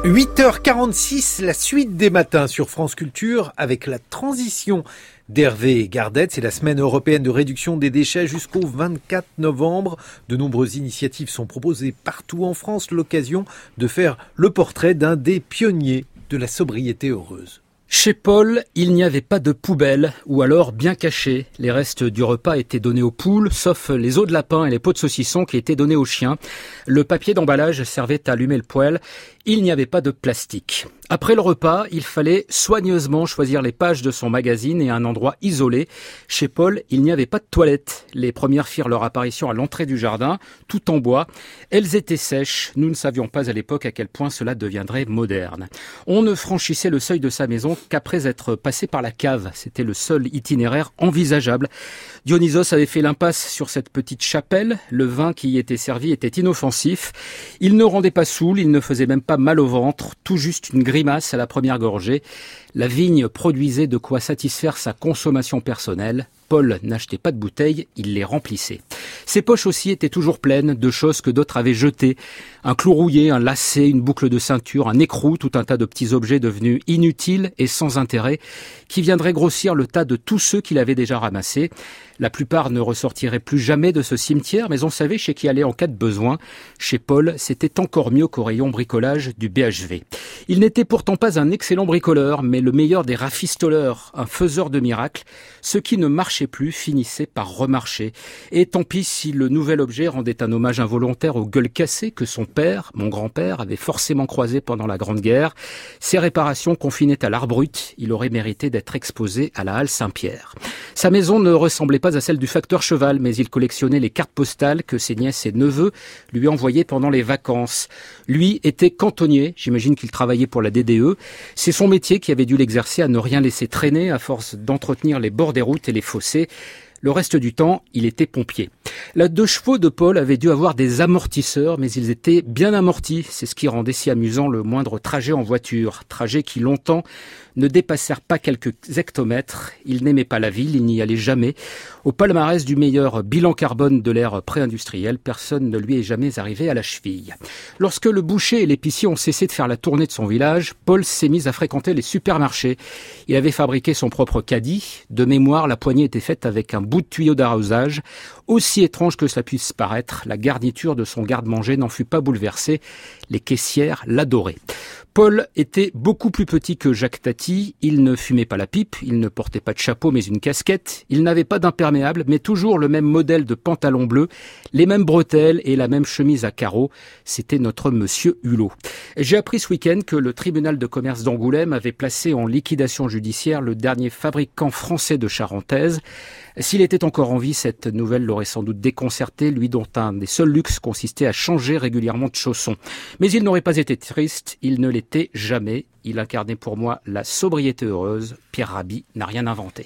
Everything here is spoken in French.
8h46, la suite des matins sur France Culture avec la transition d'Hervé Gardette. C'est la semaine européenne de réduction des déchets jusqu'au 24 novembre. De nombreuses initiatives sont proposées partout en France, l'occasion de faire le portrait d'un des pionniers de la sobriété heureuse. Chez Paul, il n'y avait pas de poubelle, ou alors bien cachée. Les restes du repas étaient donnés aux poules, sauf les os de lapin et les pots de saucisson qui étaient donnés aux chiens. Le papier d'emballage servait à allumer le poêle. Il n'y avait pas de plastique. Après le repas, il fallait soigneusement choisir les pages de son magazine et un endroit isolé. Chez Paul, il n'y avait pas de toilettes. Les premières firent leur apparition à l'entrée du jardin, tout en bois. Elles étaient sèches. Nous ne savions pas à l'époque à quel point cela deviendrait moderne. On ne franchissait le seuil de sa maison qu'après être passé par la cave. C'était le seul itinéraire envisageable. Dionysos avait fait l'impasse sur cette petite chapelle. Le vin qui y était servi était inoffensif. Il ne rendait pas saoul, il ne faisait même pas mal au ventre, tout juste une grimace à la première gorgée. La vigne produisait de quoi satisfaire sa consommation personnelle. Paul n'achetait pas de bouteilles, il les remplissait. Ses poches aussi étaient toujours pleines de choses que d'autres avaient jetées. Un clou rouillé, un lacet, une boucle de ceinture, un écrou, tout un tas de petits objets devenus inutiles et sans intérêt, qui viendraient grossir le tas de tous ceux qu'il avait déjà ramassés. La plupart ne ressortiraient plus jamais de ce cimetière, mais on savait chez qui aller en cas de besoin. Chez Paul, c'était encore mieux qu'au rayon bricolage du BHV. Il n'était pourtant pas un excellent bricoleur, mais le meilleur des rafistoleurs, un faiseur de miracles. Ce qui ne marchait plus finissait par remarcher. Et tant pis si le nouvel objet rendait un hommage involontaire aux gueules cassées que son père, mon grand-père, avait forcément croisées pendant la Grande Guerre. Ces réparations confinaient à l'art brut, il aurait mérité d'être exposé à la halle Saint-Pierre. Sa maison ne ressemblait pas à celle du facteur Cheval, mais il collectionnait les cartes postales que ses nièces et neveux lui envoyaient pendant les vacances. Lui était cantonnier, j'imagine qu'il travaillait pour la DDE. C'est son métier qui avait dû l'exercer à ne rien laisser traîner à force d'entretenir les bords des routes et les fossés. Le reste du temps, il était pompier. La 2 chevaux de Paul avait dû avoir des amortisseurs, mais ils étaient bien amortis. C'est ce qui rendait si amusant le moindre trajet en voiture. Trajet qui longtemps ne dépassèrent pas quelques hectomètres. Il n'aimait pas la ville, il n'y allait jamais. Au palmarès du meilleur bilan carbone de l'ère pré-industrielle, personne ne lui est jamais arrivé à la cheville. Lorsque le boucher et l'épicier ont cessé de faire la tournée de son village, Paul s'est mis à fréquenter les supermarchés. Il avait fabriqué son propre caddie. De mémoire, la poignée était faite avec un bout de tuyau d'arrosage. Aussi étrange que cela puisse paraître, la garniture de son garde-manger n'en fut pas bouleversée. Les caissières l'adoraient. Paul était beaucoup plus petit que Jacques Tati, il ne fumait pas la pipe, il ne portait pas de chapeau mais une casquette, il n'avait pas d'imperméable mais toujours le même modèle de pantalon bleu, les mêmes bretelles et la même chemise à carreaux, c'était notre monsieur Hulot. J'ai appris ce week-end que le tribunal de commerce d'Angoulême avait placé en liquidation judiciaire le dernier fabricant français de charentaise. S'il était encore en vie, cette nouvelle l'aurait sans doute déconcerté, lui dont un des seuls luxes consistait à changer régulièrement de chaussons. Mais il n'aurait pas été triste, il ne l'était jamais. Il incarnait pour moi la sobriété heureuse. Pierre Rabhi n'a rien inventé.